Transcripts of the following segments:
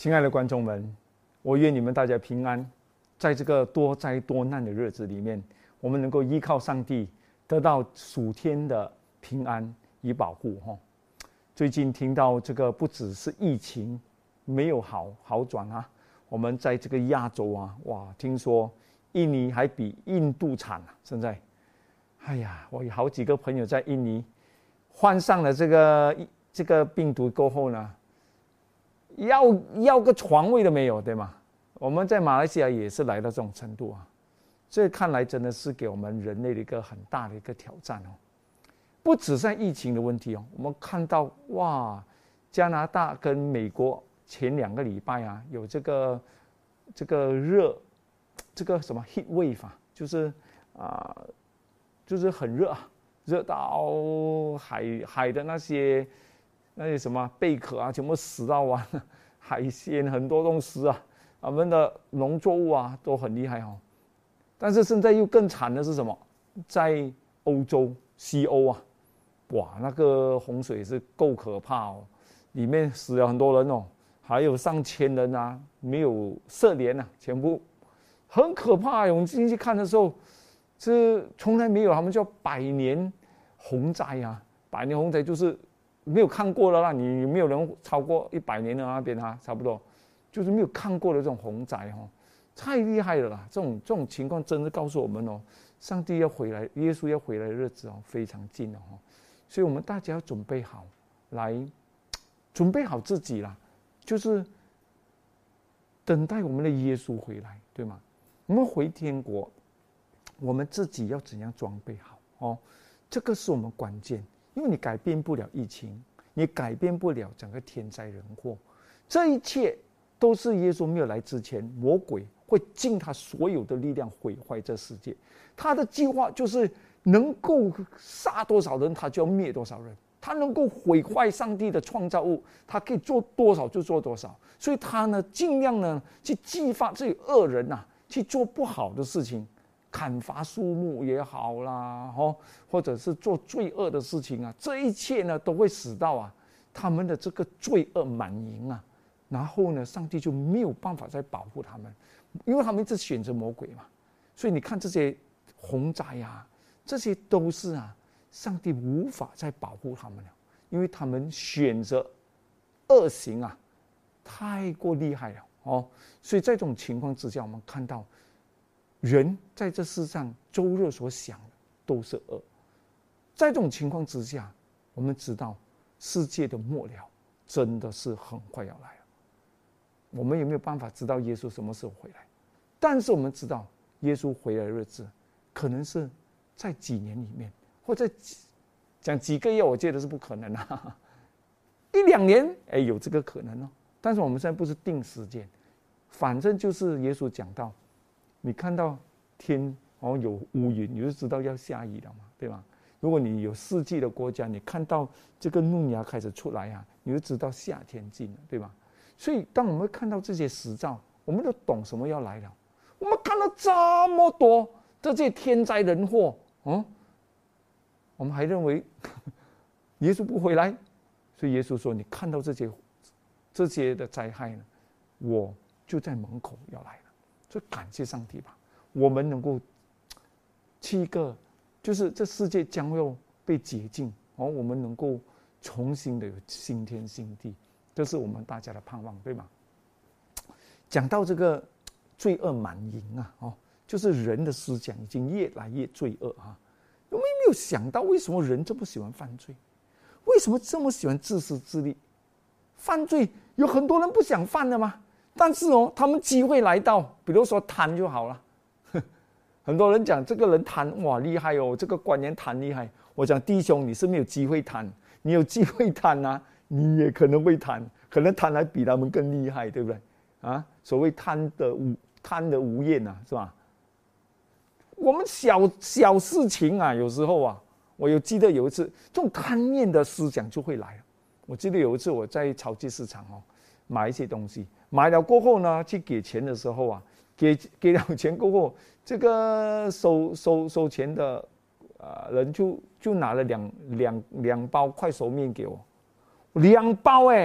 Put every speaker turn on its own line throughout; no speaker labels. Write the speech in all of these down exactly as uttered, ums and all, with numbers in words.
亲爱的观众们，我愿你们大家平安，在这个多灾多难的日子里面，我们能够依靠上帝，得到属天的平安与保护。最近听到这个不只是疫情没有好好转啊，我们在这个亚洲啊，哇，听说印尼还比印度惨啊！现在，哎呀，我有好几个朋友在印尼患上了这个这个病毒过后呢，要要个床位都没有，对吗？我们在马来西亚也是来到这种程度啊，这看来真的是给我们人类的一个很大的一个挑战哦。不只是疫情的问题哦，我们看到哇，加拿大跟美国前两个礼拜啊，有这个这个热，这个什么 heat wave 啊，就是啊、呃，就是很热啊，热到海海的那些那些什么贝壳啊，全部死到完了，海鲜很多东西啊，我们的农作物啊都很厉害哦。但是现在又更惨的是什么？在欧洲西欧啊。哇，那个洪水是够可怕哦，里面死了很多人哦，还有上千人啊，没有涉联啊，全部很可怕。我们进去看的时候，是从来没有，他们叫百年洪灾啊，百年洪灾就是没有看过了啦，你没有人超过一百年的那边啊，差不多就是没有看过的这种洪灾哦，太厉害了啦！这种这种情况真的告诉我们哦，上帝要回来，耶稣要回来的日子哦，非常近了哦。所以我们大家要准备好，来准备好自己啦，就是等待我们的耶稣回来，对吗？我们回天国，我们自己要怎样装备好哦？这个是我们关键，因为你改变不了疫情，你改变不了整个天灾人祸，这一切都是耶稣没有来之前，魔鬼会尽他所有的力量毁坏这世界。他的计划就是能够杀多少人，他就要灭多少人；他能够毁坏上帝的创造物，他可以做多少就做多少。所以他呢，尽量呢去激发这些恶人呐、啊，去做不好的事情，砍伐树木也好啦，哦，或者是做罪恶的事情啊，这一切呢都会使到啊他们的这个罪恶满盈啊，然后呢，上帝就没有办法再保护他们，因为他们一直选择魔鬼嘛。所以你看这些洪灾啊。这些都是啊，上帝无法再保护他们了，因为他们选择恶行啊，太过厉害了哦。所以在这种情况之下，我们看到人在这世上周日所想的都是恶。在这种情况之下，我们知道世界的末了真的是很快要来了。我们也没有办法知道耶稣什么时候回来，但是我们知道耶稣回来的日子可能是在几年里面，或者讲几个月，我觉得是不可能啊。一两年，哎，有这个可能哦。但是我们现在不是定时间，反正就是耶稣讲到，你看到天哦有乌云，你就知道要下雨了嘛，对吧？如果你有四季的国家，你看到这个嫩芽开始出来啊，你就知道夏天近了，对吧？所以当我们看到这些实兆，我们都懂什么要来了。我们看到这么多这些天灾人祸。哦，我们还认为耶稣不回来，所以耶稣说：“你看到这些这些的灾害呢，我就在门口要来了。”所以感谢上帝吧，我们能够七个，就是这世界将要被洁净，哦，我们能够重新的有新天新地，这是我们大家的盼望，对吗？讲到这个罪恶满盈啊，哦。就是人的思想已经越来越罪恶啊！我们没有想到为什么人这么喜欢犯罪，为什么这么喜欢自私自利？犯罪有很多人不想犯的嘛，但是哦，他们机会来到，比如说贪就好了。很多人讲这个人贪，哇厉害哦，这个官员贪厉害。我讲弟兄，你是没有机会贪，你有机会贪啊，你也可能会贪，可能贪还比他们更厉害，对不对？啊，所谓贪的无贪的无厌啊，是吧？我们小小事情啊，有时候啊，我有记得有一次，这种贪念的思想就会来了。我记得有一次我在超级市场哦，买一些东西，买了过后呢，去给钱的时候啊，给给了钱过后，这个收收收钱的呃人就就拿了两两两包快熟面给我，两包哎，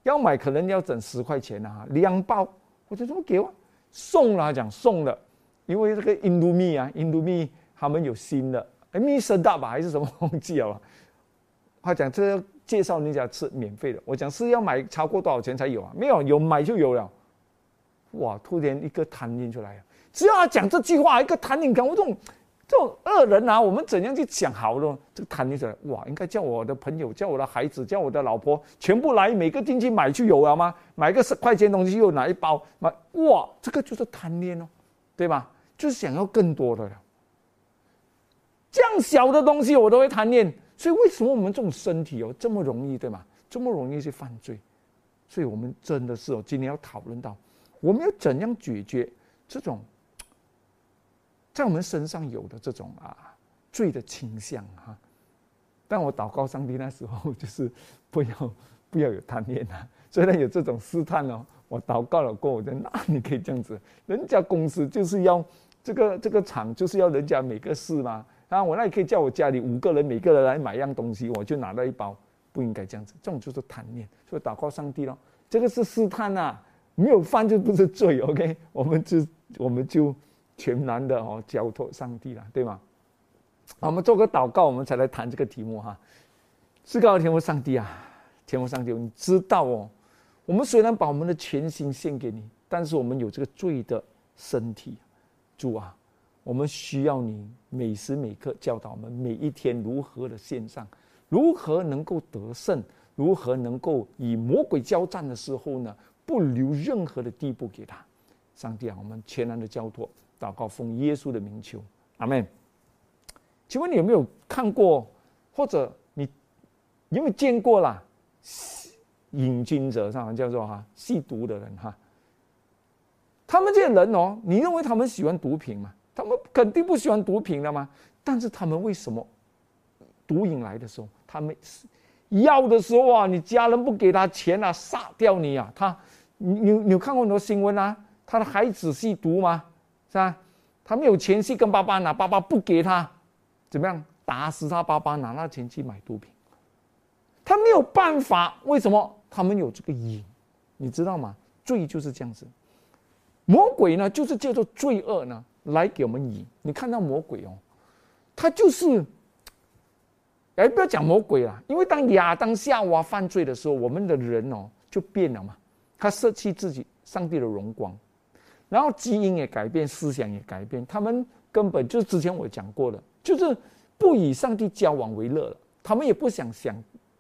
要买可能要整十块钱啊，两包，我就说给我送了，讲送了，因为这个印度米啊，印度米他们有新的，哎，米色大吧还是什么忘记了吧？他讲这要介绍人家吃免费的，我讲是要买超过多少钱才有啊？没有，有买就有了。哇！突然一个贪念出来了，只要他讲这句话，一个贪念感，我这种这种恶人啊，我们怎样去讲好了？这个贪念出来，哇！应该叫我的朋友、叫我的孩子、叫我的老婆，全部来，每个进去买就有了吗？买个十块钱东西又拿一包，买哇！这个就是贪念哦，对吧？就是想要更多的了。这样小的东西我都会贪念，所以为什么我们这种身体哦这么容易，对吗？这么容易去犯罪？所以我们真的是哦，今天要讨论到。我们要怎样解决这种在我们身上有的这种啊罪的倾向哈？但我祷告上帝那时候就是不要不要有贪念啊，虽然有这种试探哦，我祷告了过后，我说那你可以这样子，人家公司就是要这个这个厂就是要人家每个试嘛，啊我那也可以叫我家里五个人每个人来买一样东西，我就拿到一包，不应该这样子，这种就是贪念，所以祷告上帝咯，这个是试探啊。没有犯就不是罪 ，OK？ 我们就我们就全然的哦交托上帝了，对吗？好，我们做个祷告，我们才来谈这个题目哈。至高的天父上帝啊，天父上帝，你知道哦，我们虽然把我们的全心献给你，但是我们有这个罪的身体，主啊，我们需要你每时每刻教导我们，每一天如何的献上，如何能够得胜，如何能够与魔鬼交战的时候呢？不留任何的地步给他，上帝啊，我们全然的交托，祷告奉耶稣的名求，阿们。请问你有没有看过，或者你有没有见过啦？瘾君者上叫做哈吸毒的人哈，他们这些人哦，你认为他们喜欢毒品吗？他们肯定不喜欢毒品的嘛。但是他们为什么毒瘾来的时候，他们要的时候啊，你家人不给他钱啊，杀掉你啊，他。你你你有看过很多新闻啊？他的孩子吸毒吗？是吧？他没有钱去跟爸爸拿，爸爸不给他，怎么样？打死他爸爸，拿那钱去买毒品。他没有办法，为什么？他们有这个瘾，你知道吗？罪就是这样子。魔鬼呢，就是借助罪恶呢来给我们瘾。你看到魔鬼哦，他就是，哎，不要讲魔鬼啦，因为当亚当夏娃犯罪的时候，我们的人哦就变了嘛。他舍弃自己上帝的荣光，然后基因也改变，思想也改变，他们根本就是之前我讲过的，就是不以上帝交往为乐了，他们也不想想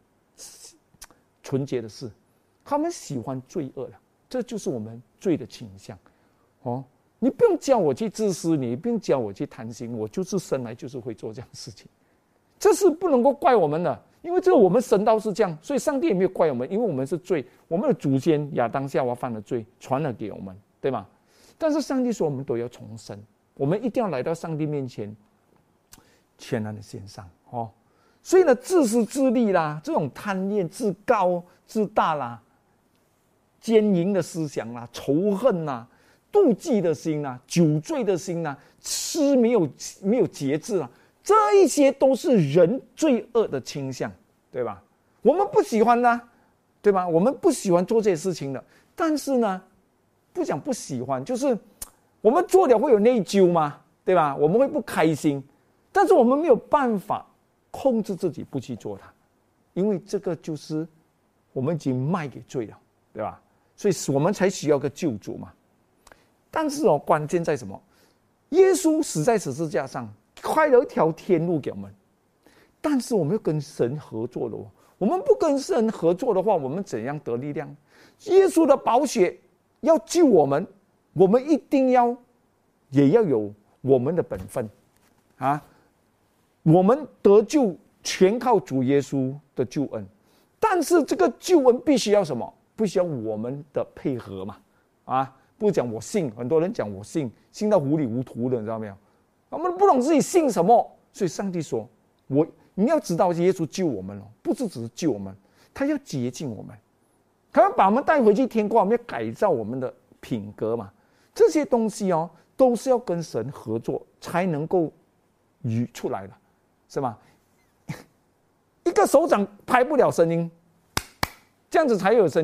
纯洁的事，他们喜欢罪恶了，这就是我们罪的倾向。哦，你不用叫我去自私，你不用叫我去贪心，我就是生来就是会做这样的事情，这是不能够怪我们的。因为这个我们神道是这样，所以上帝也没有怪我们，因为我们是罪，我们的祖先亚当夏娃犯了罪，传了给我们，对吗？但是上帝说我们都要重生，我们一定要来到上帝面前，全然的献上哦。所以呢，自私自利啦，这种贪念、自高自大啦、奸淫的思想啦、仇恨啦、妒忌的心啦、酒醉的心啦、吃没有没有节制啦。这一些都是人罪恶的倾向，对吧？我们不喜欢的，对吧？我们不喜欢做这些事情的，但是呢，不讲不喜欢，就是我们做了会有内疚嘛，对吧？我们会不开心，但是我们没有办法控制自己不去做它，因为这个就是我们已经卖给罪了，对吧？所以我们才需要个救主嘛。但是哦，关键在什么？耶稣死在十字架上。开了一条天路给我们，但是我们要跟神合作的哦。我们不跟神合作的话，我们怎样得力量？耶稣的宝血要救我们，我们一定要也要有我们的本分啊！我们得救全靠主耶稣的救恩，但是这个救恩必须要什么？必须要我们的配合嘛！啊，不讲我信，很多人讲我信，信到糊里糊涂的，你知道没有？我们不懂自己信什么，所以上帝说：“我你要知道，耶稣救我们了，不是只是救我们，他要洁净我们，他要把我们带回去天国，我们要改造我们的品格嘛。这些东西哦，都是要跟神合作才能够语出来的，是吗？一个手掌拍不了声音，这样子才有声音。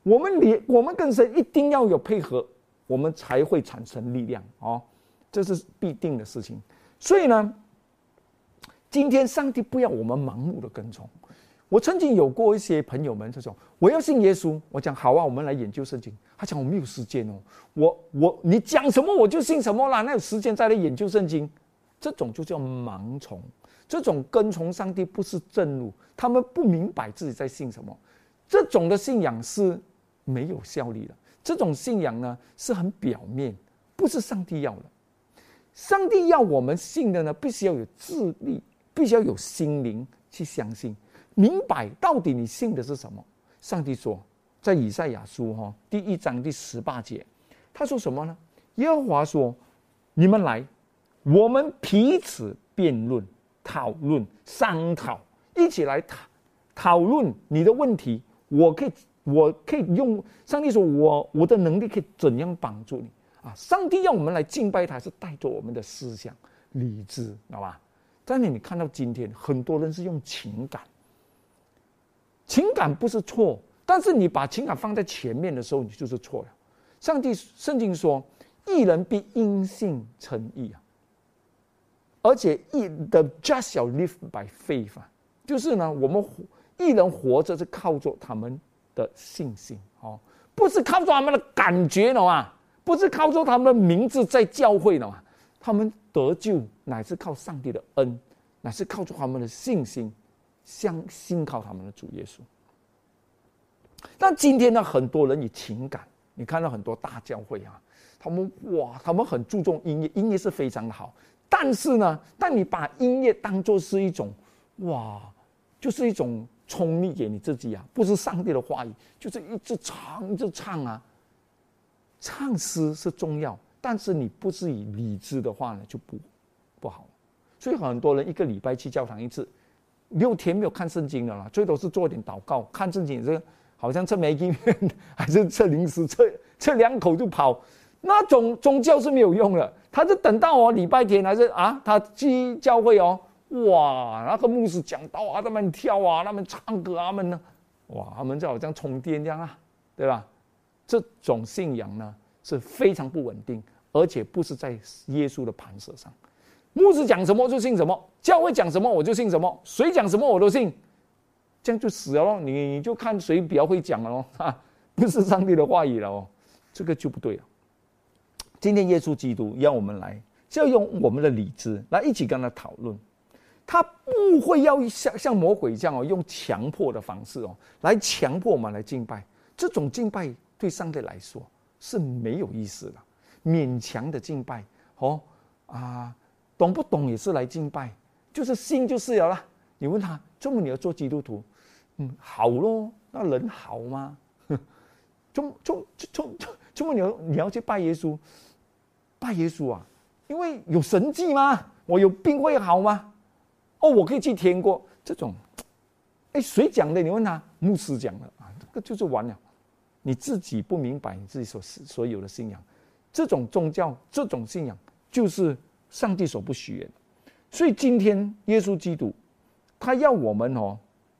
我们连我们跟神一定要有配合，我们才会产生力量哦，这是必定的事情。所以呢，今天上帝不要我们盲目的跟从。我曾经有过一些朋友们这种，我要信耶稣，我讲好啊，我们来研究圣经。他讲我没有时间哦，我我你讲什么我就信什么啦，哪有时间再来研究圣经？这种就叫盲从，这种跟从上帝不是正路，他们不明白自己在信什么，这种的信仰是没有效力的。这种信仰呢是很表面，不是上帝要的。上帝要我们信的呢，必须要有智力，必须要有心灵去相信。明白到底你信的是什么？上帝说，在以赛亚书哈第一章第十八节，他说什么呢？耶和华说：“你们来，我们彼此辩论、讨论、商讨，一起来讨讨论你的问题。我可以，我可以用上帝说我我的能力可以怎样帮助你啊？上帝要我们来敬拜他，是带着我们的思想、理智，知道吧？但是你看到今天很多人是用情感。情感不是错，但是你把情感放在前面的时候，你就是错了。上帝圣经说，义人必因信称义啊，而且义 the just shall live by faith 啊，就是呢，我们义人活着是靠着他们的信心哦，不是靠着他们的感觉的嘛，不是靠着他们的名字在教会的嘛，他们得救乃是靠上帝的恩，乃是靠着他们的信心。相信靠他们的主耶稣。但今天呢，很多人以情感，你看到很多大教会啊，他们哇，他们很注重音乐，音乐是非常的好。但是呢，当你把音乐当作是一种哇，就是一种冲力给你自己啊，不是上帝的话语，就是一直唱一直唱啊。唱诗是重要，但是你不是以理智的话呢，就不不好。所以很多人一个礼拜去教堂一次。六天没有看圣经了啦，最多是做点祷告。看圣经这个好像吃梅กี้面，还是吃零食，吃吃两口就跑，那种宗教是没有用的。他是等到哦礼拜天还是啊，他去教会哦，哇，那个牧师讲道啊，他们跳啊，他们唱歌啊，他们呢，哇，他们就好像充电这样啊，对吧？这种信仰呢是非常不稳定，而且不是在耶稣的磐石上。牧师讲什么就信什么，教会讲什么我就信什么，谁讲什么我都信，这样就死了咯。你你就看谁比较会讲了咯，啊，不是上帝的话语了哦，这个就不对了。今天耶稣基督要我们来，就要用我们的理智来一起跟他讨论，他不会要像像魔鬼这样哦，用强迫的方式哦，来强迫我们来敬拜。这种敬拜对上帝来说是没有意思的，勉强的敬拜哦啊。懂不懂也是来敬拜，就是信就是了啦。你问他，怎么你要做基督徒？嗯，好咯，那人好吗？怎怎怎怎么你要你要去拜耶稣？拜耶稣啊？因为有神迹吗？我有病会好吗？哦，我可以去天国。这种，哎，谁讲的？你问他，牧师讲的啊，这个就是完了。你自己不明白你自己所所有的信仰，这种宗教，这种信仰就是上帝所不许愿。所以今天耶稣基督他要我们哦，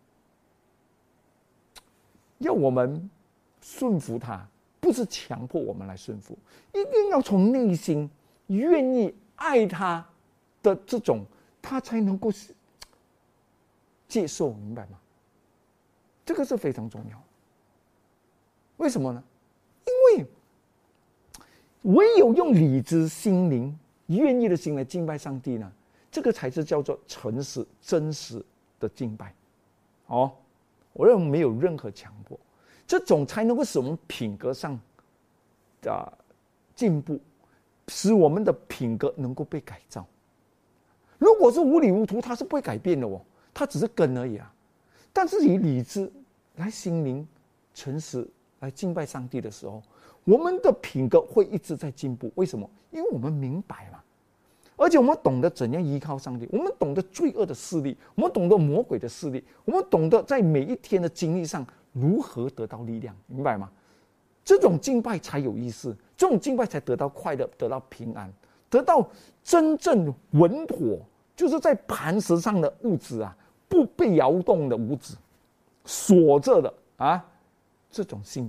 要我们顺服他，不是强迫我们来顺服，一定要从内心愿意爱他的这种，他才能够接受，明白吗？这个是非常重要。为什么呢？因为唯有用理智、心灵、愿意的心来敬拜上帝呢，这个才是叫做诚实、真实的敬拜。哦，我认为没有任何强迫，这种才能够使我们品格上的进步，使我们的品格能够被改造。如果是无理无图，它是不会改变的哦，它只是根而已啊。但是以理智来心灵诚实来敬拜上帝的时候，我们的品格会一直在进步。为什么？因为我们明白嘛，而且我们懂得怎样依靠上帝，我们懂得罪恶的势力，我们懂得魔鬼的势力，我们懂得在每一天的经历上如何得到力量，明白吗？这种敬拜才有意思，这种敬拜才得到快乐，得到平安，得到真正稳妥，就是在磐石上的物质啊，不被摇动的物质，锁着的啊，这种信仰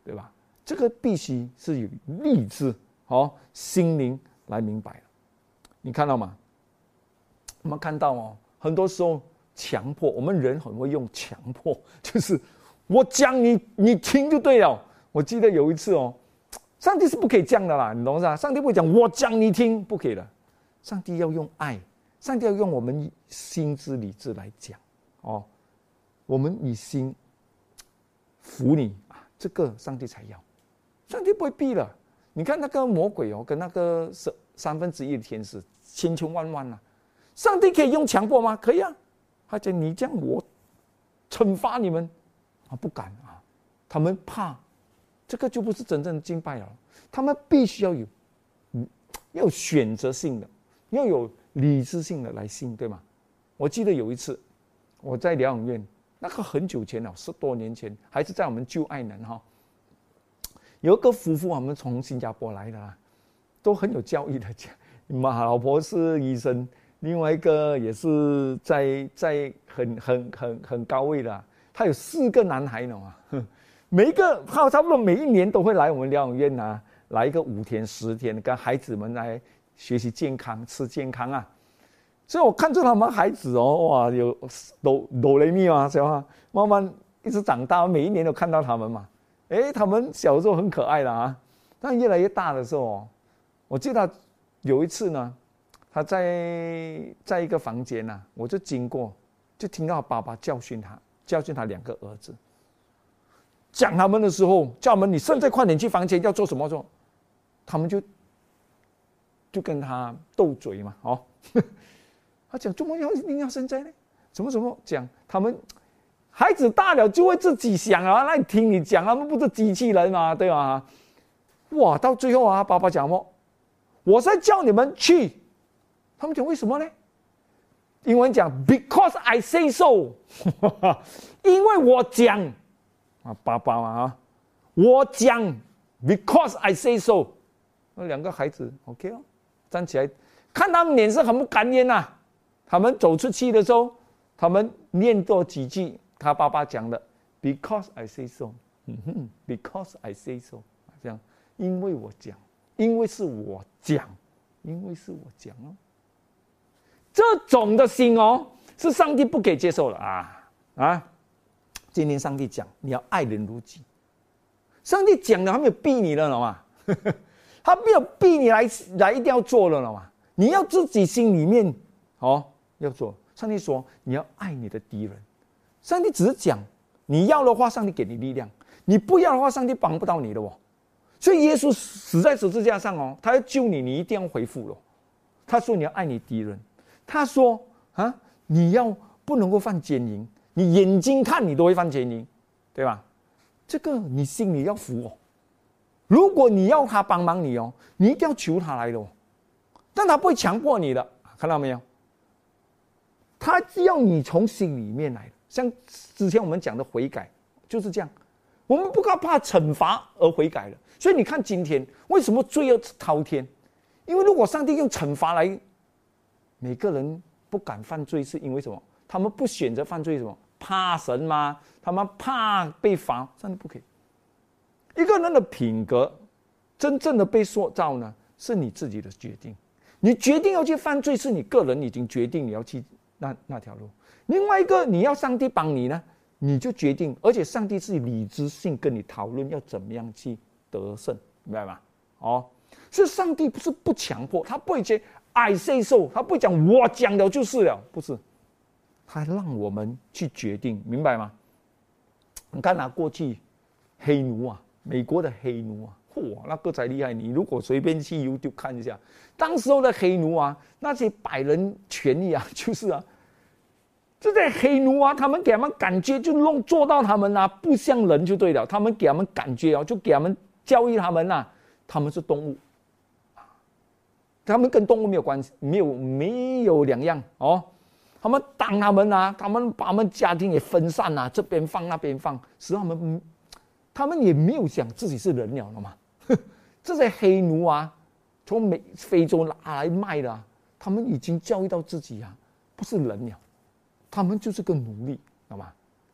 对吧？这个必须是有理智哦，心灵来明白了。你看到吗？我们看到哦，很多时候强迫，我们人很会用强迫，就是我讲你，你听就对了。我记得有一次哦，上帝是不可以这样的啦，你懂是吧？上帝不会讲我讲你听，不可以的。上帝要用爱，上帝要用我们心之理智来讲哦，我们以心服你啊，这个上帝才要。上帝不会逼了。你看那个魔鬼哦，跟那个三分之一的天使，千千万万啊，上帝可以用强迫吗？可以啊。他讲你这样，我惩罚你们啊，不敢啊，他们怕，这个就不是真正的敬拜了。他们必须要有，要有选择性的，要有理智性的来信，对吗？我记得有一次我在疗养院，那个很久前了，十多年前，还是在我们旧爱能哈。有一个夫妇，他们从新加坡来的啦，都很有教育的讲，马老婆是医生，另外一个也是在在很很很很高位的，他有四个男孩呢嘛，每一个他差不多每一年都会来我们疗养院啊，来一个五天十天，跟孩子们来学习健康、吃健康啊。所以我看着他们孩子哦，哇，有哆哆来咪嘛，是吧？慢慢一直长大，每一年都看到他们嘛。哎，他们小时候很可爱的啊，但越来越大的时候哦，我记得有一次呢，他在在一个房间啊，我就经过，就听到爸爸教训他，教训他两个儿子，讲他们的时候，叫他们你现在快点去房间要做什么做，他们就就跟他斗嘴嘛，哦，他讲怎么要一定要现在呢？怎么怎么讲？他们。孩子大了就会自己想啊，那你听你讲，他们不是机器人嘛，对吧？哇，到最后啊，爸爸讲么？我在叫你们去，他们讲为什么呢？英文讲 because I say so， 因为我讲啊，爸爸嘛啊，我讲 because I say so， 那两个孩子 OK 哦，站起来，看他们脸色很不甘愿呐、啊。他们走出去的时候，他们念多几句。他爸爸讲的 ，because I say so， 嗯哼 ，because I say so， 这样，因为我讲，因为是我讲，因为是我讲哦，这种的心哦，是上帝不给接受的啊啊！今天上帝讲，你要爱人如己，上帝讲的，他没有逼你了，懂吗？他没有逼你来来一定要做了，懂吗？你要自己心里面哦要做。上帝说你要爱你的敌人。上帝只是讲，你要的话，上帝给你力量；你不要的话，上帝帮不到你的哦。所以耶稣死在十字架上哦，他要救你，你一定要回复了。他说你要爱你敌人，他说啊，你要不能够犯奸淫，你眼睛看你都会犯奸淫，对吧？这个你心里要服哦。如果你要他帮忙你哦，你一定要求他来的哦，但他不会强迫你的，看到没有？他要你从心里面来的。像之前我们讲的悔改就是这样，我们不怕惩罚而悔改了。所以你看今天为什么罪要滔天？因为如果上帝用惩罚来，每个人不敢犯罪，是因为什么？他们不选择犯罪，什么？怕神吗？他们怕被罚。上帝不可以。一个人的品格真正的被塑造呢，是你自己的决定。你决定要去犯罪，是你个人已经决定你要去那那条路。另外一个，你要上帝帮你呢，你就决定，而且上帝是理智性跟你讨论要怎么样去得胜，明白吗？哦，所以上帝不是不强迫，他不会讲 I say so， 他不会讲我讲了就是了，不是，他让我们去决定，明白吗？你看啊，过去黑奴啊，美国的黑奴啊，哇，那个才厉害！你如果随便去 YouTube 看一下，当时候的黑奴啊，那些白人权益啊，就是啊。这些黑奴啊，他们给他们感觉就弄做到他们啊，不像人就对了。他们给他们感觉哦，就给他们教育他们呐、啊，他们是动物，他们跟动物没有关系，没有没有两样哦。他们当他们啊，他们把他们家庭也分散啊，这边放那边放，使他们他们也没有想自己是人了了嘛。这些黑奴啊，从美非洲拿来卖的、啊，他们已经教育到自己啊，不是人了。他们就是个奴隶，懂吗？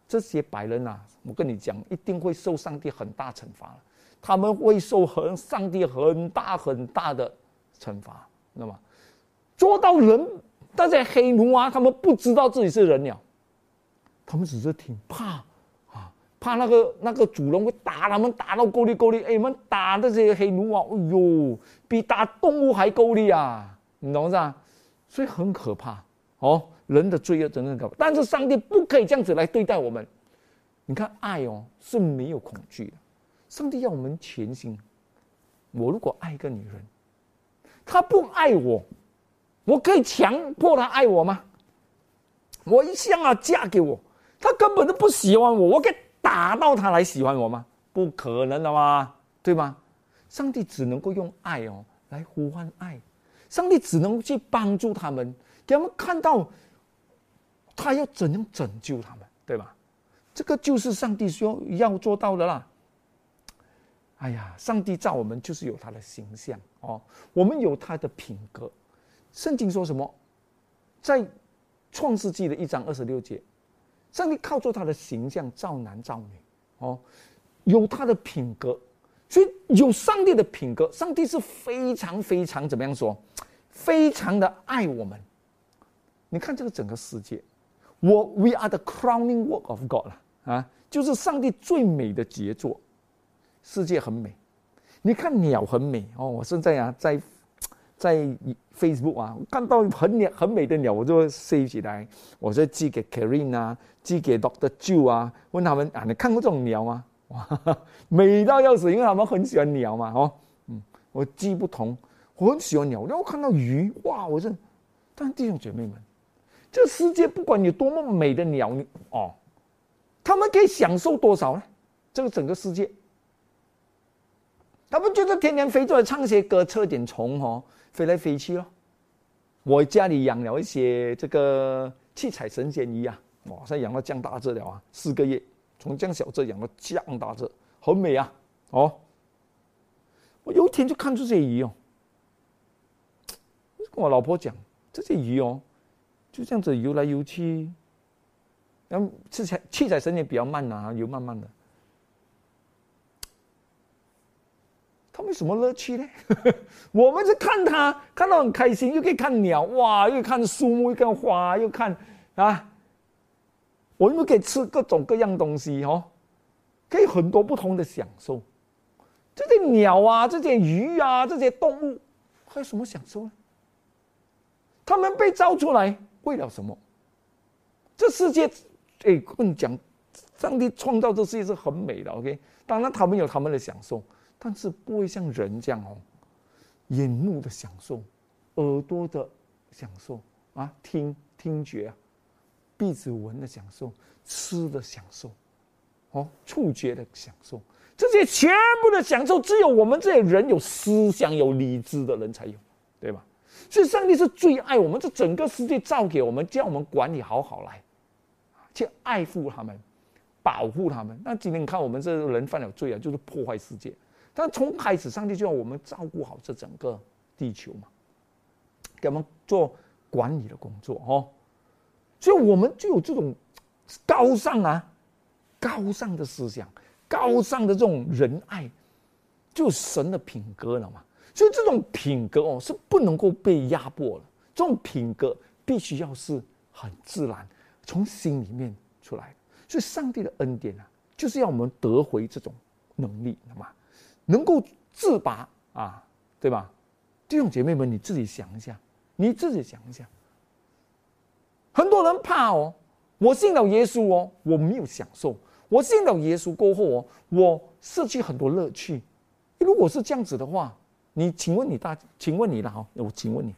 这些白人啊，我跟你讲，一定会受上帝很大惩罚，他们会受很上帝很大很大的惩罚，知道吗？做到人，那些黑奴啊，他们不知道自己是人了，他们只是挺怕啊，怕那个那个主人会打他们，打到够力够力。哎，我们打那些黑奴啊，哎呦，比打动物还够力啊，你懂吗？所以很可怕哦。人的罪恶真的很可怕，但是上帝不可以这样子来对待我们。你看，爱哦是没有恐惧的。上帝要我们全心。我如果爱一个女人，她不爱我，我可以强迫她爱我吗？我一向要嫁给我，她根本都不喜欢我，我可以打到她来喜欢我吗？不可能的嘛，对吗？上帝只能够用爱哦来呼唤爱，上帝只能去帮助他们，给他们看到他要怎样拯救他们，对吧？这个就是上帝说要做到的啦。哎呀，上帝造我们就是有他的形象哦，我们有他的品格。圣经说什么？在创世纪的一章二十六节，上帝靠着他的形象造男造女哦，有他的品格，所以有上帝的品格，上帝是非常非常怎么样说？非常的爱我们。你看这个整个世界，我 we are the crowning work of God 了啊，就是上帝最美的杰作。世界很美，你看鸟很美哦。我现在啊，在在 Facebook 啊，看到很鸟很美的鸟，我就会 save 起来，我就寄给 Karen 啊，寄给 Doctor Joe 啊，问他们啊，你看过这种鸟吗？哇，美到要死，因为他们很喜欢鸟嘛，哦，嗯，我寄不同，我很喜欢鸟，然后看到鱼，哇，我是，但弟兄姐妹们，这个世界不管有多么美的鸟，哦，他们可以享受多少呢？这个整个世界。他们就是天天飞出来唱些歌，吃点虫哦，飞来飞去咯。我家里养了一些这个七彩神仙鱼啊，哇，现在养到这样大只了啊，四个月，从这样小只养到这样大只，很美啊，哦。我有一天就看出这些鱼哦，跟我老婆讲，这些鱼哦，就这样子游来游去，然后七彩七彩神仙比较慢啊，游慢慢的。他们有什么乐趣呢？我们是看它，看到很开心，又可以看鸟，哇，又可以看树木，又看花，又看啊，我们可以吃各种各样东西哦，可以很多不同的享受。这些鸟啊，这些鱼啊，这些动物，还有什么享受呢？他们被造出来为了什么？这世界，哎，跟你讲，上帝创造这世界是很美的 ，OK， 当然他们有他们的享受。但是不会像人这样哦，眼目的享受，耳朵的享受啊，听听觉啊，鼻子闻的享受，吃的享受，哦，触觉的享受，这些全部的享受，只有我们这些人有思想、有理智的人才有，对吧？所以上帝是最爱我们，这整个世界造给我们，叫我们管理好好来，去爱护他们，保护他们。那今天你看，我们这人犯了罪啊，就是破坏世界。但从开始，上帝就要我们照顾好这整个地球嘛，给我们做管理的工作哦，所以我们就有这种高尚啊、高尚的思想、高尚的这种仁爱，就神的品格了嘛。所以这种品格哦是不能够被压迫的，这种品格必须要是很自然，从心里面出来的。所以上帝的恩典啊，就是要我们得回这种能力，那么。能够自拔啊，对吧？弟兄姐妹们，你自己想一下，你自己想一下。很多人怕哦，我信了耶稣哦，我没有享受；我信了耶稣过后哦，我失去很多乐趣。如果是这样子的话，你请问你大，请问你了哈，我请问你，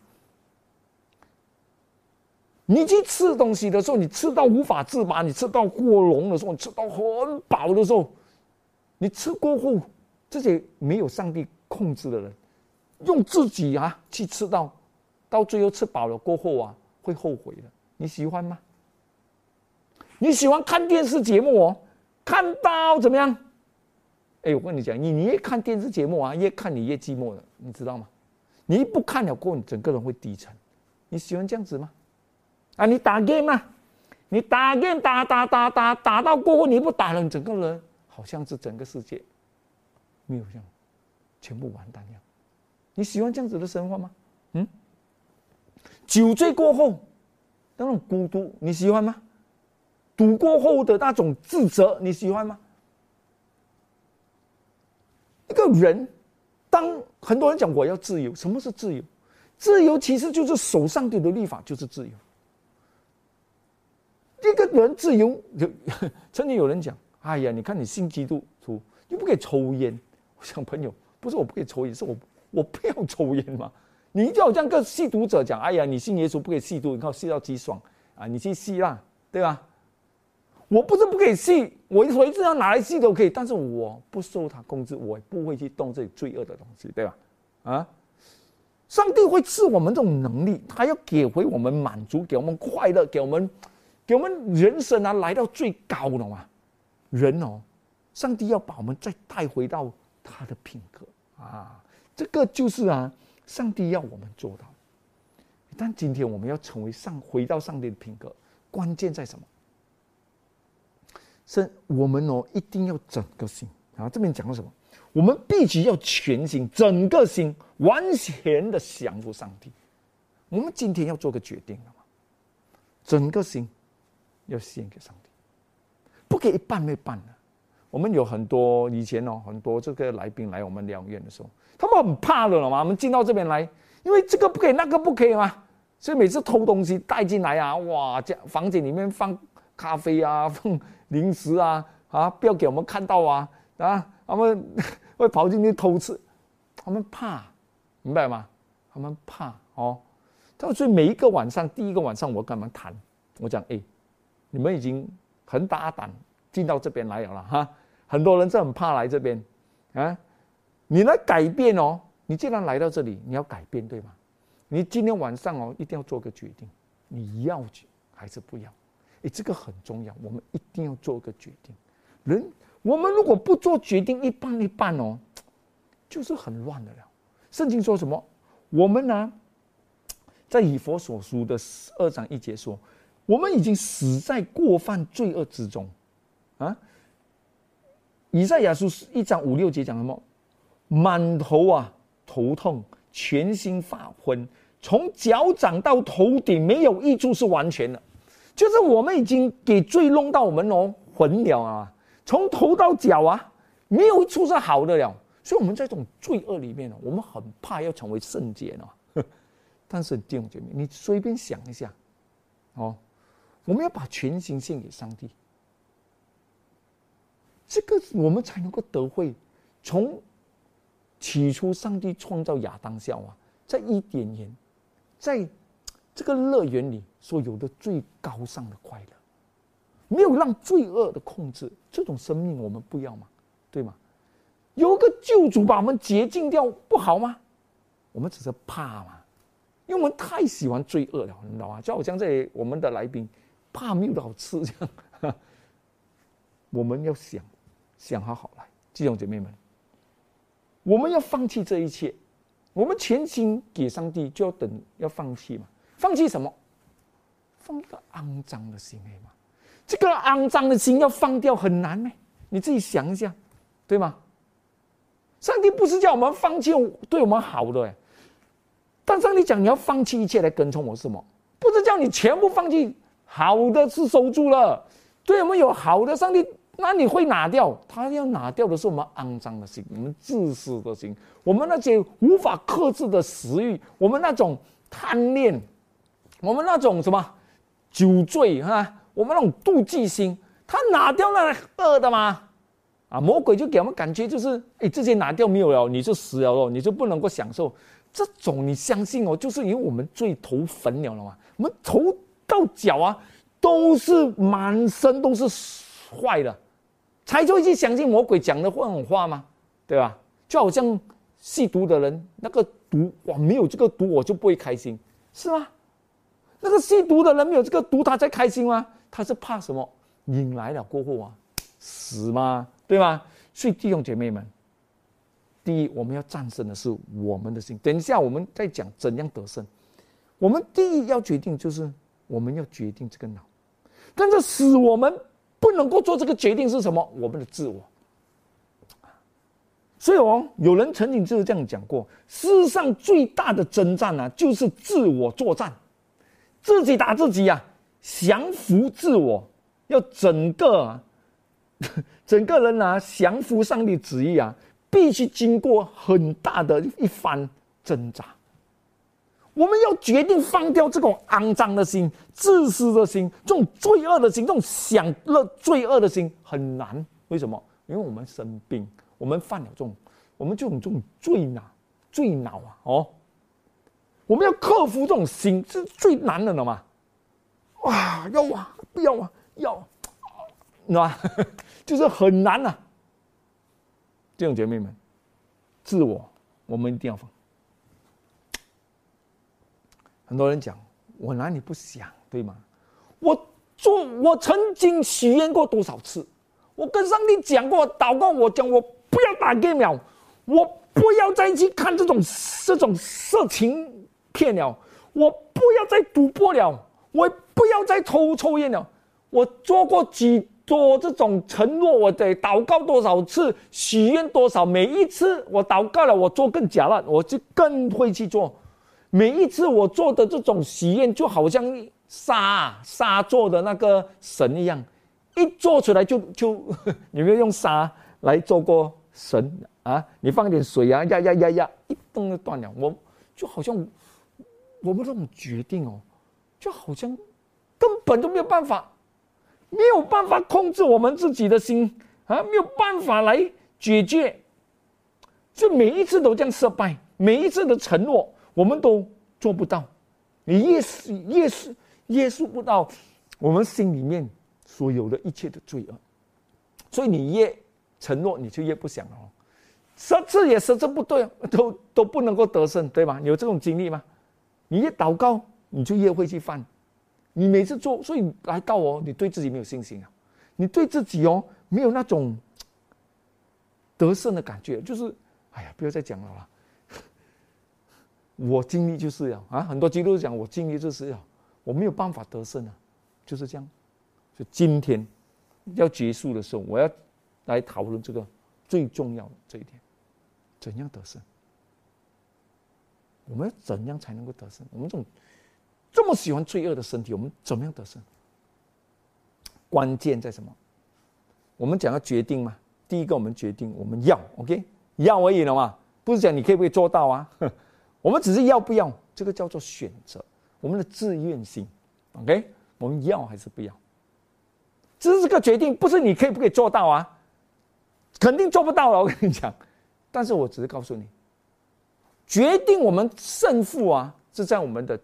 你去吃东西的时候，你吃到无法自拔，你吃到过笼的时候，你吃到很饱的时候，你吃过后。这些没有上帝控制的人，用自己啊去吃到，到最后吃饱了过后啊，会后悔的。你喜欢吗？你喜欢看电视节目哦，看到怎么样？哎，我跟你讲，你你越看电视节目啊，越看你越寂寞的，你知道吗？你一不看了过后，你整个人会低沉。你喜欢这样子吗？啊，你打 game 啊， 你打 game 打打打打打到过后，你不打了，你整个人好像是整个世界没有这样，全部完蛋一样。你喜欢这样子的生活吗？嗯，酒醉过后那种孤独，你喜欢吗？赌过后的那种自责，你喜欢吗？一个人，当很多人讲我要自由，什么是自由？自由其实就是守上帝的律法，就是自由。一个人自由，曾经有人讲：“哎呀，你看你信基督徒，又不可以抽烟。”我想朋友，不是我不可以抽烟，是我我不要抽烟嘛。你叫我这样个吸毒者讲：“哎呀，你信耶稣不可以吸毒，你看吸到几爽啊！你去吸啦，对吧？”我不是不可以吸，我随时要拿来吸都可以，但是我不受他控制，我也不会去动这里罪恶的东西，对吧？啊，上帝会赐我们这种能力，他要给回我们满足，给我们快乐，给我们，给我们人生啊来到最高了嘛。人哦，上帝要把我们再带回到他的品格啊，这个就是啊，上帝要我们做到。但今天我们要成为上回到上帝的品格，关键在什么？是我们哦，一定要整个心啊！这边讲到什么？我们必须要全心、整个心，完全的降服上帝。我们今天要做个决定了嘛？整个心要献给上帝，不可以一半没半的。我们有很多以前哦，很多这个来宾来我们疗养院的时候，他们很怕的了嘛。我们进到这边来，因为这个不可以，那个不可以嘛，所以每次偷东西带进来啊，哇，这房间里面放咖啡啊，放零食啊，啊，不要给我们看到啊，啊，他们会跑进去偷吃，他们怕，明白吗？他们怕哦。所以每一个晚上，第一个晚上我跟他们谈，我讲，哎，你们已经很大胆进到这边来了哈，很多人是很怕来这边啊，你来改变哦，你既然来到这里，你要改变对吗？你今天晚上哦，一定要做个决定，你要还是不要？哎，这个很重要，我们一定要做个决定。人，我们如果不做决定，一半一半哦，就是很乱的了。圣经说什么？我们呢，在以弗所书的二章一节说，我们已经死在过犯罪恶之中啊。以赛亚书一章五六节讲什么？满头啊头痛，全身发昏，从脚掌到头顶没有一处是完全的。就是我们已经给罪弄到我们哦混了啊，从头到脚啊，没有一处是好的了。所以我们在这种罪恶里面，我们很怕要成为圣洁呢。但是弟兄姐妹，你随便想一下，哦，我们要把全心献给上帝，这个我们才能够得会。从起初上帝创造亚当夏娃，在伊甸园，在这个乐园里所有的最高尚的快乐，没有让罪恶的控制，这种生命我们不要吗？对吗？有个救主把我们洁净掉，不好吗？我们只是怕嘛，因为我们太喜欢罪恶了，你知道吗？就好像这我们的来宾怕没有好吃这样，我们要想想好好来，弟兄姐妹们，我们要放弃这一切，我们全心给上帝，就要等要放弃嘛。放弃什么？放一个肮脏的心嘛。这个肮脏的心要放掉很难呢，你自己想一下，对吗？上帝不是叫我们放弃对我们好的，但上帝讲你要放弃一切来跟从我是什么？不是叫你全部放弃，好的是收住了，对我们有好的，上帝那你会拿掉，他要拿掉的是我们肮脏的心，我们自私的心，我们那些无法克制的食欲，我们那种贪恋。我们那种什么酒醉哈，我们那种妒忌心，他拿掉那恶的吗？啊，魔鬼就给我们感觉就是，哎，这些拿掉没有了，你就死了咯，你就不能够享受这种。你相信哦，就是因为我们罪投焚了了嘛，我们头到脚啊都是满身都是坏的，才就会去相信魔鬼讲的这种话吗？对吧？就好像吸毒的人，那个毒哇，没有这个毒我就不会开心，是吗？那个吸毒的人没有这个毒，他才开心吗？他是怕什么？瘾来了过后啊，死吗？对吗？所以弟兄姐妹们，第一，我们要战胜的是我们的心。等一下我们再讲怎样得胜。我们第一要决定就是我们要决定这个脑。 但是使我们不能够做这个决定是什么？我们的自我。所以哦，有人曾经就是这样讲过：世上最大的征战呢、啊，就是自我作战，自己打自己啊，降服自我，要整个、啊、整个人啊降服上帝旨意啊，必须经过很大的一番挣扎。我们要决定放掉这种肮脏的心、自私的心、这种罪恶的心、这种享乐罪恶的心很难。为什么？因为我们生病。我们犯了这种，我们这种这种罪恼、罪恼啊！哦，我们要克服这种心是最难的了嘛？哇，要啊，不要啊，要，是吧？就是很难啊！弟兄姐妹们，自我我们一定要放。很多人讲，我哪里不想，对吗？我做，我曾经许愿过多少次？我跟上帝讲过，祷告，我讲我。不要打 game 了，我不要再去看这种这种色情片了，我不要再赌博了，我不要再抽抽烟了。我做过几多这种承诺，我得祷告多少次，许愿多少，每一次我祷告了，我做更假了，我就更会去做。每一次我做的这种许愿，就好像沙沙做的那个神一样，一做出来就就有没有用沙来做过？神啊，你放点水啊，压压压压，一动就断了。我就好像我们这种决定哦，就好像根本都没有办法，没有办法控制我们自己的心啊，没有办法来解决。所以每一次都这样失败，每一次的承诺我们都做不到，你越是越是约束不到我们心里面所有的一切的罪恶，所以你越承诺你就越不想了，十次也十次不对，都都不能够得胜，对吧？你有这种经历吗？你越祷告，你就越会去犯。你每次做，所以来告我，你对自己没有信心啊，你对自己哦没有那种得胜的感觉，就是哎呀，不要再讲了啦。我经历就是要啊，很多基督徒讲我经历就是要，我没有办法得胜啊，就是这样。所以今天要结束的时候，我要来讨论这个最重要的这一点，怎样得胜？我们怎样才能够得胜？我们这种这么喜欢罪恶的身体，我们怎么样得胜？关键在什么？我们讲要决定嘛。第一个，我们决定我们要 ，OK， 要而已了嘛，不是讲你可以不可以做到啊？我们只是要不要，这个叫做选择，我们的自愿性 ，OK， 我们要还是不要？这是个决定，不是你可以不可以做到啊？肯定做不到了，我跟你讲。但是我只是告诉你，决定我们胜负啊，是在我们的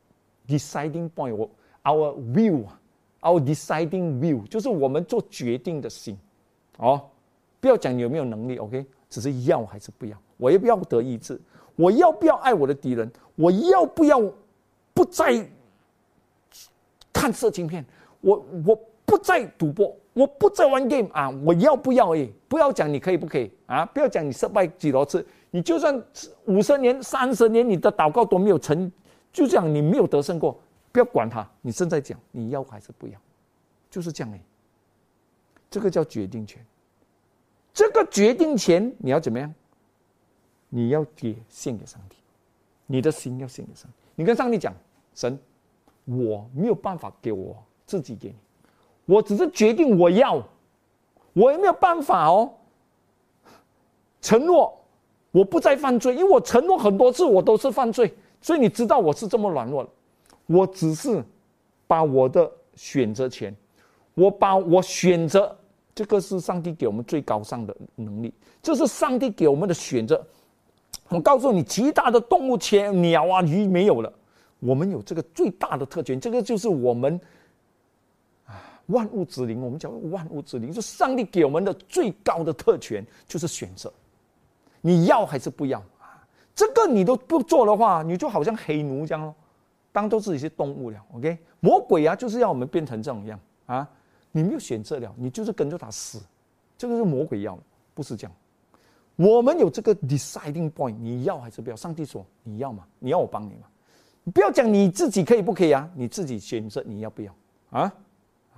deciding point，our will，our deciding will， 就是我们做决定的心。哦，不要讲你有没有能力 ，OK， 只是要还是不要？我要不要得医治？我要不要爱我的敌人？我要不要不再看色情片？我我不再赌博，我不再玩 game 啊！我要不要而已？不要讲你可以不可以啊！不要讲你失败几多次，你就算五十年、三十年，你的祷告都没有成，就这样你没有得胜过，不要管他。你正在讲你要还是不要，就是这样而已。这个叫决定权。这个决定权你要怎么样？你要给献给上帝，你的心要献给上帝。你跟上帝讲，神，我没有办法给我自己给你，我只是决定我要，我也没有办法哦。承诺我不再犯罪，因为我承诺很多次我都是犯罪，所以你知道我是这么软弱的。我只是把我的选择权，我把我选择，这个是上帝给我们最高尚的能力，这是上帝给我们的选择。我告诉你，其他的动物、前鸟啊、鱼没有了，我们有这个最大的特权，这个就是我们啊万物之灵，我们叫万物之灵，就是上帝给我们的最高的特权，就是选择，你要还是不要啊？这个你都不做的话，你就好像黑奴这样咯，当做自己是动物了。OK， 魔鬼啊，就是要我们变成这种样啊，你没有选择了，你就是跟着他死，这个是魔鬼要的，不是这样。我们有这个 deciding point， 你要还是不要？上帝说你要吗？你要我帮你吗？你不要讲你自己可以不可以啊？你自己选择你要不要啊？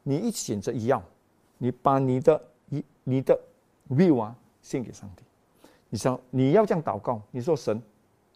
你一选择一样，你把你的一你的 will 啊献给上帝。你说你要这样祷告，你说神，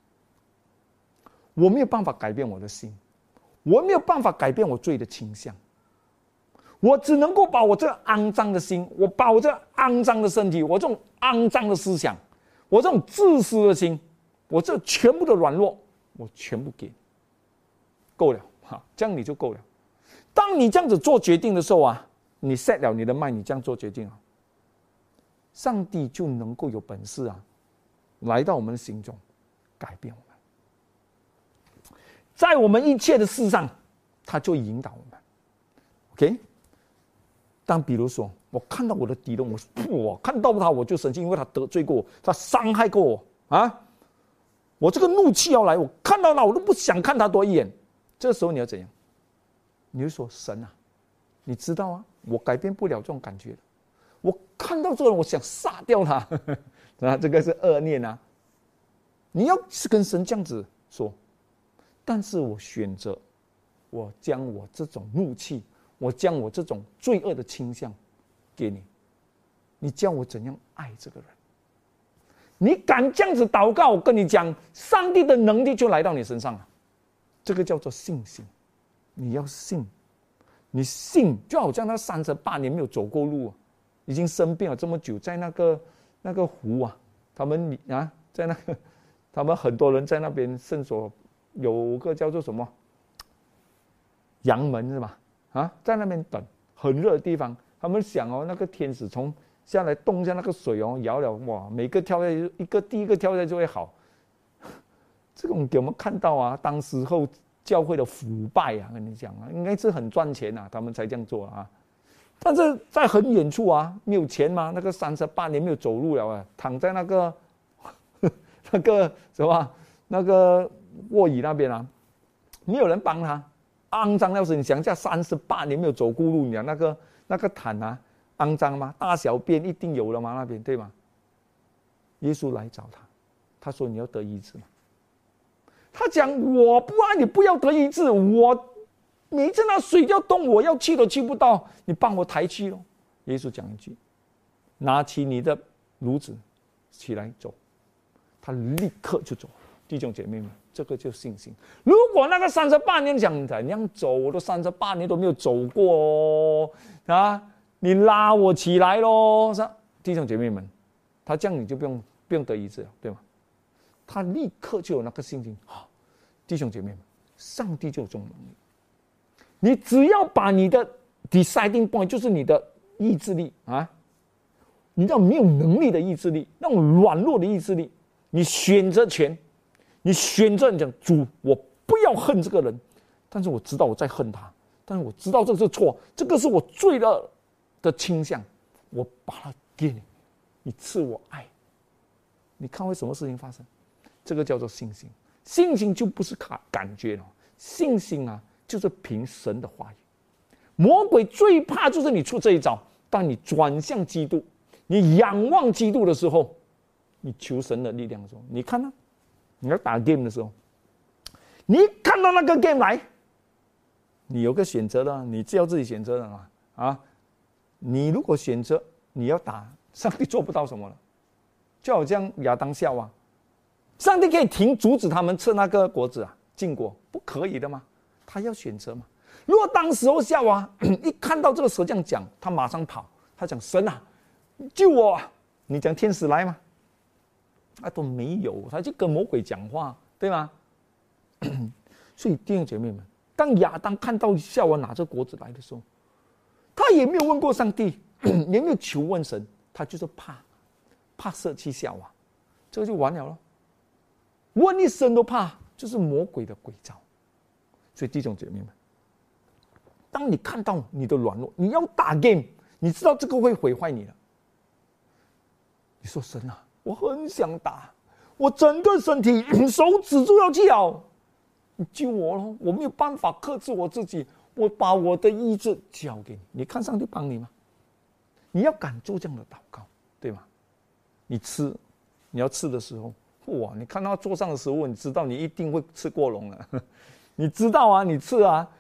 我没有办法改变我的心，我没有办法改变我罪的倾向，我只能够把我这肮脏的心，我把我这肮脏的身体，我这种肮脏的思想，我这种自私的心，我这全部的软弱，我全部给你，够了，好，这样你就够了。当你这样子做决定的时候啊，你 set 了你的mind，你这样做决定啊，上帝就能够有本事啊，来到我们的心中，改变我们，在我们一切的事上，他就引导我们。OK， 当比如说我看到我的敌人，我我看到他我就生气，因为他得罪过我，他伤害过我啊，我这个怒气要来，我看到他我都不想看他多一眼。这时候你要怎样？你就说神啊，你知道啊，我改变不了这种感觉的。我看到这个人，我想杀掉他，啊，这个是恶念啊。你要是跟神这样子说，但是我选择，我将我这种怒气，我将我这种罪恶的倾向给你，你教我怎样爱这个人。你敢这样子祷告，我跟你讲，上帝的能力就来到你身上了。这个叫做信心。你要信，你信就好像他三十八年没有走过路，已经生病了这么久，在那个那个湖啊，他们啊，在那个他们很多人在那边圣所有个叫做什么阳门是吧？啊，在那边等，很热的地方，他们想哦，那个天使从下来动一下那个水哦，摇了哇，每个跳下去一个第一个跳下去就会好。这种给我们看到啊，当时候教会的腐败啊，跟你讲啊，应该是很赚钱啊，他们才这样做啊。但是在很远处啊，没有钱吗？那个三十八年没有走路了啊，躺在那个那个什么那个卧椅那边啊，没有人帮他，肮脏要死！你想一下，三十八年没有走过路，你讲那个那个毯啊，肮脏吗？大小便一定有了吗？那边对吗？耶稣来找他，他说你要得医治吗？他讲我不爱你，不要得医治，我每一次那水要动，我要去都去不到，你帮我抬去咯。耶稣讲一句，拿起你的褥子起来走，他立刻就走。弟兄姐妹们，这个就是信心。如果那个三十八年讲怎样走，我都三十八年都没有走过哦，啊，你拉我起来咯，是弟兄姐妹们，他这样你就不用不用得医治了，对吗？他立刻就有那个信心。好，弟兄姐妹们，上帝就有这种能力。你只要把你的 deciding point， 就是你的意志力啊，你知道没有能力的意志力，那种软弱的意志力，你选择权，你选择你讲主，我不要恨这个人，但是我知道我在恨他，但是我知道这是错，这个是我罪恶的倾向，我把它给你，你赐我爱，你看会什么事情发生？这个叫做信心。信心就不是感感觉了，信心啊，就是凭神的话语。魔鬼最怕就是你出这一招。当你转向基督，你仰望基督的时候，你求神的力量的时候，你看啊，你要打 game 的时候，你看到那个 game 来，你有个选择的，你只要自己选择的嘛啊。你如果选择你要打，上帝做不到什么了，就好像亚当夏娃。上帝可以停阻止他们吃那个果子啊，禁果，不可以的吗？他要选择嘛。如果当时候夏娃一看到这个蛇这样讲，他马上跑，他讲神啊，救我啊！你讲天使来吗？他都没有，他就跟魔鬼讲话，对吗？所以弟兄姐妹们，当亚当看到夏娃拿着果子来的时候，他也没有问过上帝，也没有求问神，他就是怕，怕舍弃夏娃，这个就完了了。问一声都怕，就是魔鬼的诡诈。所以弟兄姐妹们，当你看到你的软弱，你要打 game， 你知道这个会毁坏你的。你说神啊，我很想打，我整个身体手指就要掉，你救我咯！我没有办法克制我自己，我把我的意志交给你，你看上帝帮你吗？你要敢做这样的祷告，对吗？你吃，你要吃的时候。哇！你看到桌上的食物，你知道你一定会吃过笼了。你知道啊，你吃啊，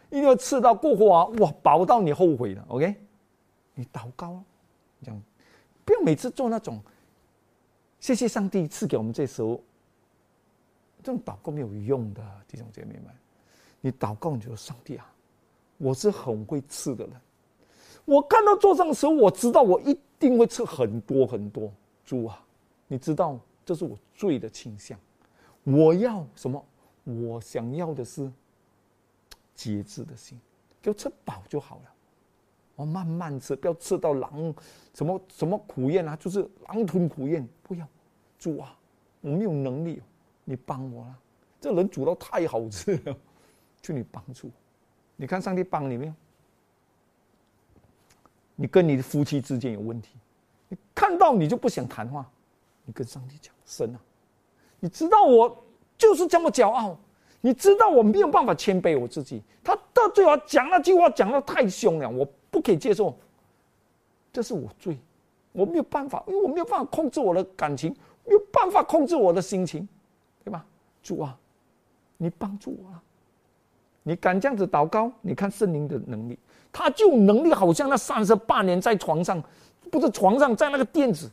一定要吃到过后啊，哇，饱到你后悔了。OK， 你祷告啊，这样不要每次做那种谢谢上帝赐给我们这时候，这种祷告没有用的，弟兄姐妹们。你祷告，你就说上帝啊，我是很会吃的人。我看到桌上的时候，我知道我一定会吃很多很多。主啊，你知道这是我罪的倾向。我要什么？我想要的是节制的心，给我吃饱就好了。我慢慢吃，不要吃到狼什么什么苦咽啊，就是狼吞虎咽。不要，主啊，我没有能力，你帮我啦。这人煮到太好吃了。求你帮助，你看上帝帮你没有？你跟你的夫妻之间有问题，你看到你就不想谈话，你跟上帝讲：神啊，你知道我就是这么骄傲，你知道我没有办法谦卑我自己。他到最后讲那句话讲得太凶了，我不可以接受，这是我罪，我没有办法，因为我没有办法控制我的感情，没有办法控制我的心情，对吧？主啊，你帮助我啊！你敢这样子祷告？你看圣灵的能力，他就有能力，好像那三十八年在床上，不是床上，在那个垫子，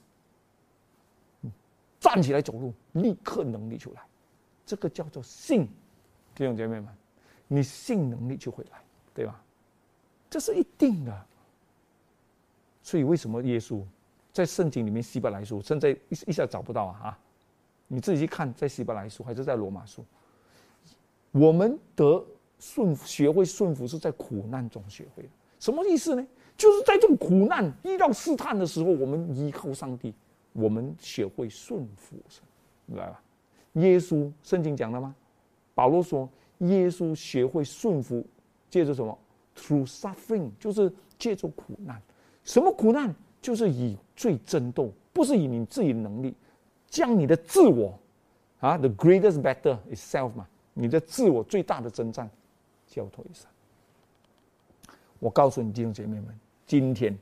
站起来走路，立刻能力出来。这个叫做信，弟兄姐妹们，你信能力就会来，对吧？这是一定的。所以为什么耶稣在圣经里面希伯来书，现在一一下找不到啊？啊，你自己去看，在希伯来书还是在罗马书，我们得。顺学会顺服是在苦难中学会的，什么意思呢？就是在这种苦难遇到试探的时候，我们依靠上帝，我们学会顺服神，明白吧？耶稣圣经讲了吗？保罗说，耶稣学会顺服，借着什么 ？Through suffering， 就是借着苦难。什么苦难？就是以罪争斗，不是以你自己的能力，将你的自我啊 ，the greatest battle is self 嘛，你的自我最大的征战。交托一生。我告诉你弟兄姐妹们，今天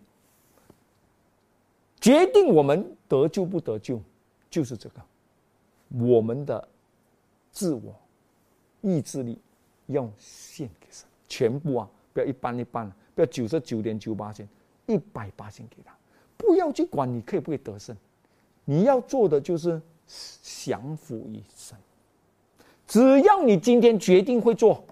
决定我们得救不得救，就是这个，我们的自我意志力要献给神，全部啊，不要一半一半，不要九十九点九八千，一百八千给他，不要去管你可以不可以得胜，你要做的就是降服于神。只要你今天决定会做，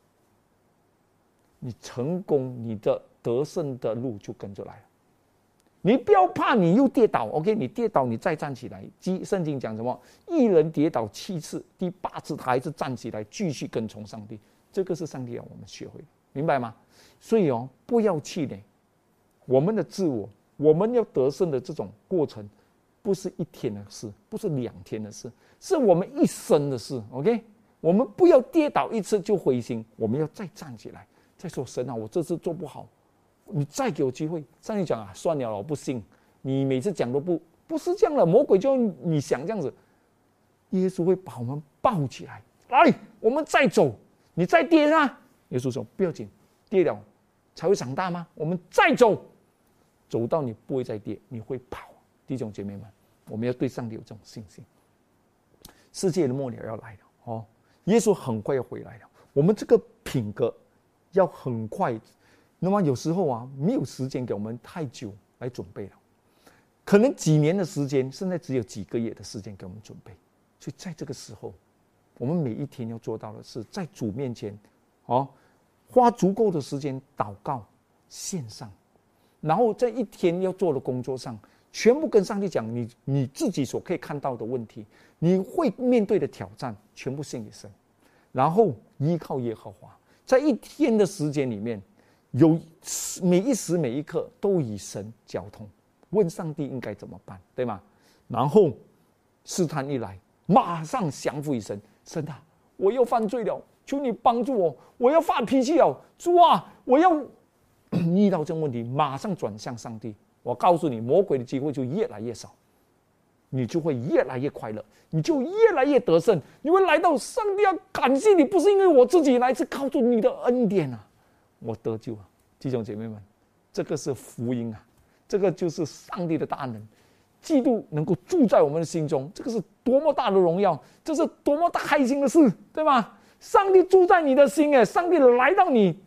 你成功，你的得胜的路就跟着来了。你不要怕，你又跌倒 ，OK？ 你跌倒，你再站起来。圣经讲什么？一人跌倒七次，第八次他还是站起来，继续跟从上帝。这个是上帝要我们学会的，明白吗？所以哦，不要气馁。我们的自我，我们要得胜的这种过程，不是一天的事，不是两天的事，是我们一生的事。OK？ 我们不要跌倒一次就灰心，我们要再站起来。再说神啊，我这次做不好，你再给我机会。上帝讲啊，算了，我不信。你每次讲都不不是这样的，魔鬼就你想这样子，耶稣会把我们抱起来，来，我们再走。你再跌啊，耶稣说不要紧，跌了才会长大吗？我们再走，走到你不会再跌，你会跑。弟兄姐妹们，我们要对上帝有这种信心。世界的末了要来了哦，耶稣很快要回来了。我们这个品格要很快，那么有时候啊，没有时间给我们太久来准备了，可能几年的时间，现在只有几个月的时间给我们准备。所以在这个时候，我们每一天要做到的是，在主面前，哦，花足够的时间祷告、献上，然后在一天要做的工作上，全部跟上帝讲你你自己所可以看到的问题，你会面对的挑战，全部献给神，然后依靠耶和华。在一天的时间里面，有每一时每一刻都与神交通，问上帝应该怎么办，对吗？然后试探一来，马上降服于神。神啊，我又犯罪了，求你帮助我，我要发脾气了，主啊，我要遇到这个问题，马上转向上帝。我告诉你，魔鬼的机会就越来越少，你就会越来越快乐，你就越来越得胜，你会来到上帝要感谢你，不是因为我自己来，是靠着你的恩典啊，我得救啊！弟兄姐妹们，这个是福音啊，这个就是上帝的大能，基督能够住在我们的心中，这个是多么大的荣耀，这是多么大开心的事，对吧？上帝住在你的心，哎，上帝来到你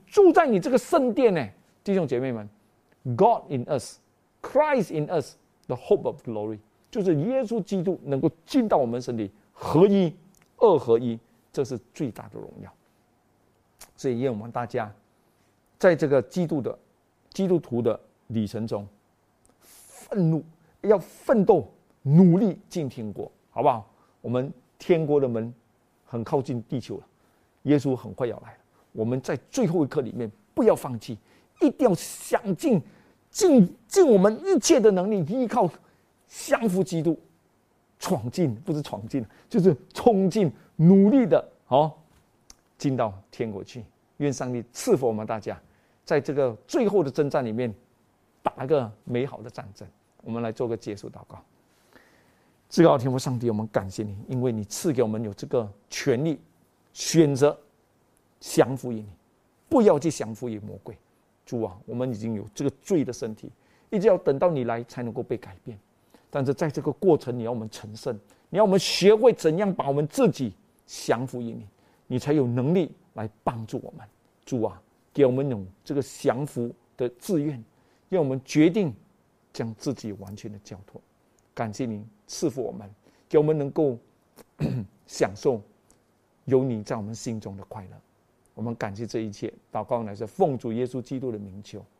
住在你这个圣殿呢，弟兄姐妹们 ，God in us, Christ in us, the hope of glory， 就是耶稣基督能够进到我们身体，合一，二合一，这是最大的荣耀。所以愿我们大家在这个基督的基督徒的旅程中，愤怒要奋斗，努力进天国，好不好？我们天国的门很靠近地球了，耶稣很快要来了。我们在最后一刻里面不要放弃，一定要想尽尽尽我们一切的能力，依靠降服基督，闯进不是闯进，就是冲进，努力的哦，进到天国去。愿上帝赐福我们大家，在这个最后的征战里面，打一个美好的战争。我们来做个结束祷告。至高的天父上帝，我们感谢你，因为你赐给我们有这个权利，选择降服于你，不要去降服于魔鬼。主啊，我们已经有这个罪的身体，一直要等到你来才能够被改变。但是在这个过程，你要我们成圣，你要我们学会怎样把我们自己降服于你，你才有能力来帮助我们。主啊，给我们有这个降服的志愿，让我们决定将自己完全的交托。感谢你赐福我们，给我们能够享受有你在我们心中的快乐。我们感谢这一切，祷告乃是奉主耶稣基督的名求，